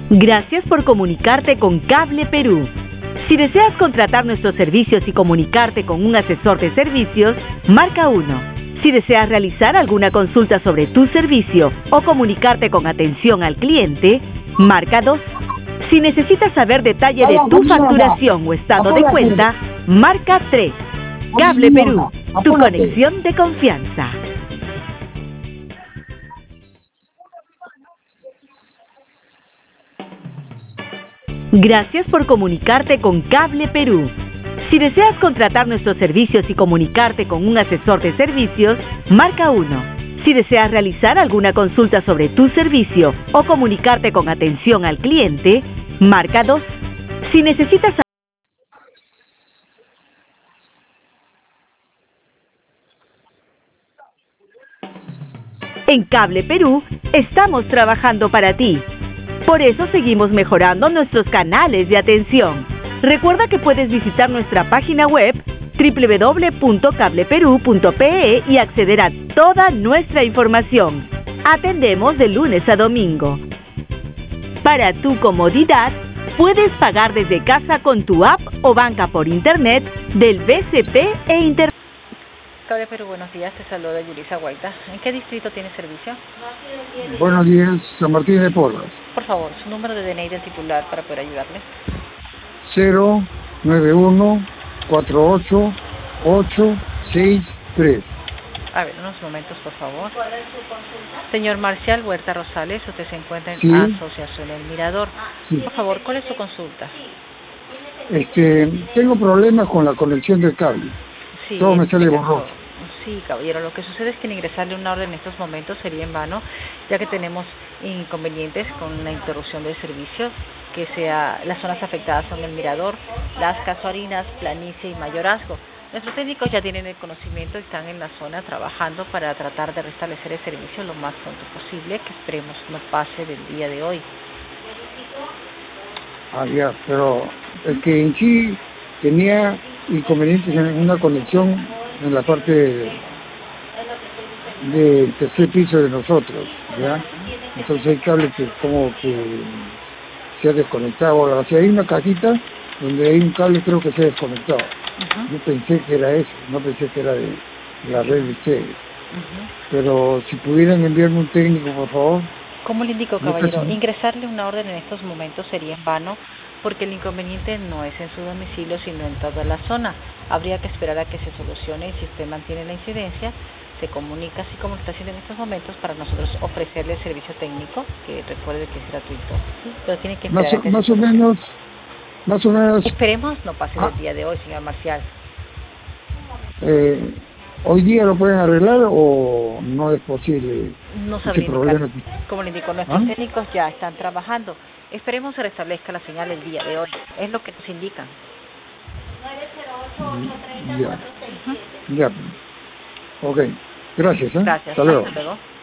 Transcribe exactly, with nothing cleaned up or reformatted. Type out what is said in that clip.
Gracias por comunicarte con Cable Perú. Si deseas contratar nuestros servicios y comunicarte con un asesor de servicios, marca uno. Si deseas realizar alguna consulta sobre tu servicio o comunicarte con atención al cliente, marca dos. Si necesitas saber detalle de tu facturación o estado de cuenta, marca tres. Cable Perú, tu conexión de confianza. Gracias por comunicarte con Cable Perú. Si deseas contratar nuestros servicios y comunicarte con un asesor de servicios, marca uno. Si deseas realizar alguna consulta sobre tu servicio o comunicarte con atención al cliente, marca dos. Si necesitas... En Cable Perú, estamos trabajando para ti. Por eso seguimos mejorando nuestros canales de atención. Recuerda que puedes visitar nuestra página web doble u doble u doble u punto cable perú punto pe e y acceder a toda nuestra información. Atendemos de lunes a domingo. Para tu comodidad, puedes pagar desde casa con tu app o banca por internet del B C P e Internet. Cable Perú, buenos días, te saluda Yulisa Guaita. ¿En qué distrito tiene servicio? Buenos días, San Martín de Porras. Por favor, su número de D N I del titular para poder ayudarle. cero nueve uno cuatro ocho ocho seis tres. A ver, unos momentos, por favor. ¿Cuál es su consulta? Señor Marcial Huerta Rosales, usted se encuentra en Sí. Asociación El Mirador. Sí. Por favor, ¿cuál es su consulta? Este, tengo problemas con la conexión del cable. Sí, Todo me sale explica borroso. todo. Sí, caballero, lo que sucede es que en ingresarle una orden en estos momentos sería en vano, ya que tenemos inconvenientes con la interrupción del servicio, que sea las zonas afectadas son el Mirador, Las Casuarinas, Planicie y Mayorazgo. Nuestros técnicos ya tienen el conocimiento y están en la zona trabajando para tratar de restablecer el servicio lo más pronto posible, que esperemos no pase del día de hoy. Ah, ya, pero es que en sí tenía inconvenientes en una conexión en la parte de- del tercer piso de nosotros, ¿ya? Entonces hay cable que como que se ha desconectado. O sea, hay una cajita donde hay un cable, creo que se ha desconectado. Uh-huh. Yo pensé que era eso, no pensé que era de la red de ustedes. Uh-huh. Pero si pudieran enviarme un técnico, por favor. ¿Cómo le indico, No caballero? pasa- Ingresarle una orden en estos momentos sería en vano, porque el inconveniente no es en su domicilio, sino en toda la zona. Habría que esperar a que se solucione y si usted mantiene la incidencia, se comunica así como lo está haciendo en estos momentos para nosotros ofrecerle el servicio técnico, que recuerde que es gratuito. ¿Sí? Pero tiene que esperar Más, a o- que más se o menos, más o menos, Esperemos no pase Ah. el día de hoy, señor Marcial. eh, ¿hoy día lo pueden arreglar o no es posible No ese sabría problema? indicar. Como le indico, nuestros ¿Ah? técnicos ya están trabajando. Esperemos se restablezca la señal el día de hoy. Es lo que nos indican. Ya, ya. Ok, gracias, ¿eh? Gracias. Hasta luego. Hasta luego.